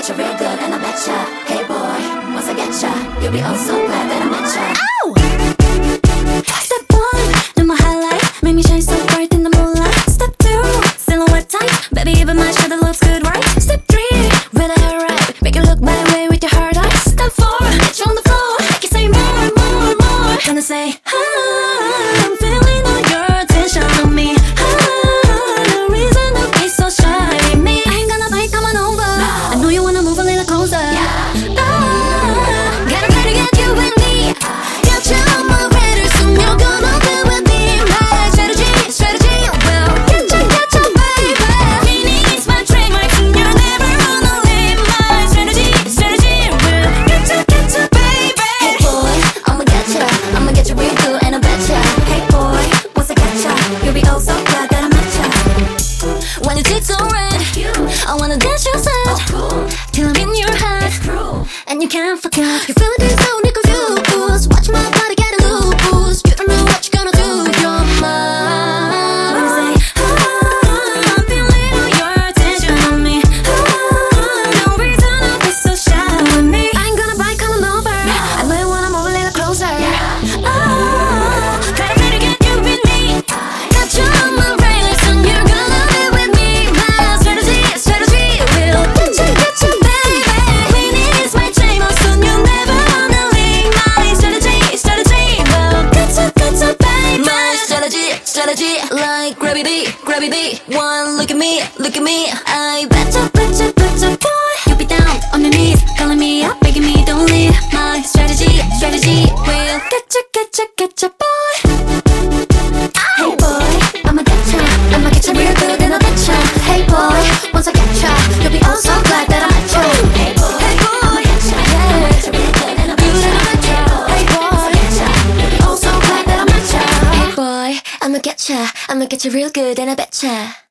get you real good and I betcha. Hey boy, once I get ya, you'll be oh so glad that I met ya. Ow! Step 1, do my highlight, make me shine so bright in the moonlight. Step 2, silhouette tight, baby even my shadow looks good, right? Step 3, with the hair right, make it look my way with your hard eyes. Step 4, get you on the floor, make you say more, more, more. Gonna say, I'm feeling all your attention on me. No reason to be so shy with me. I ain't gonna bite, come on over. I know you wanna move a little closer. Gotta try to get you with me. Got you on my radar, soon you're gonna be with me. My strategy will get you, baby. Meaning it's my trademark, soon you'll never wanna leave. My strategy will get you, baby. Hey boy, I'ma get you real good and I betcha. Hey boy, once I get ya, you'll be oh so glad that I met ya. When your cheeks are red, I wanna dance your set till I'm in your head, and you can't forget. You feel this so confused. Watch my body get loose. You don't know what you're gonna do. You're mine. When I say, I'm feeling all your attention on me. No reason to be so shy with me. I ain't gonna bite, come on over. I know you wanna move a little closer. Gotta try to get you with me. Got you on my radar, soon you're gonna be with me. My strategy will get you, baby. Winning is my trademark, soon you'll never wanna leave. My strategy will get you, baby. My strategy, like gravity. One look at me. I betcha, boy. You'll be down on your knees, calling me up, begging me don't leave. My strategy will get you, boy. Hey boy, I'ma get you real good and I betcha. Hey boy, once I get ya, you'll be oh so glad that I met ya. Hey boy, I'ma get you real good and I betcha. Hey boy, once I get ya, you'll be oh so glad that I met ya. Hey boy, I'ma get you real good and I betcha.